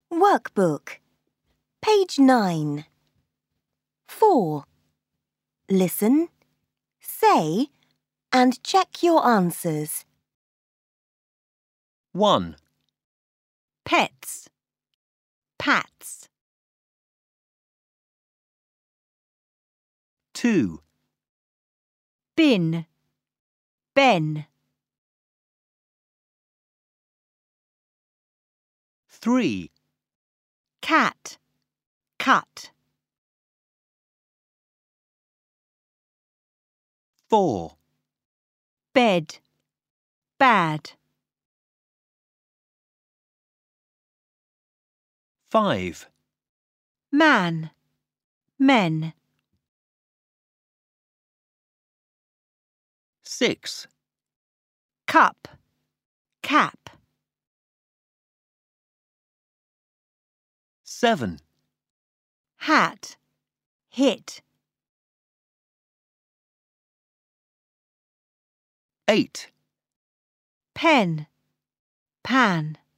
Workbook. Page 9. 4. Listen, say, and check your answers. 1, Pets, pats, 2, bin, ben, 3, cat, cut, 4, bed, bad, 5, man, men, 6, cup, cap, 7, hat, hit, 8, pen, pan.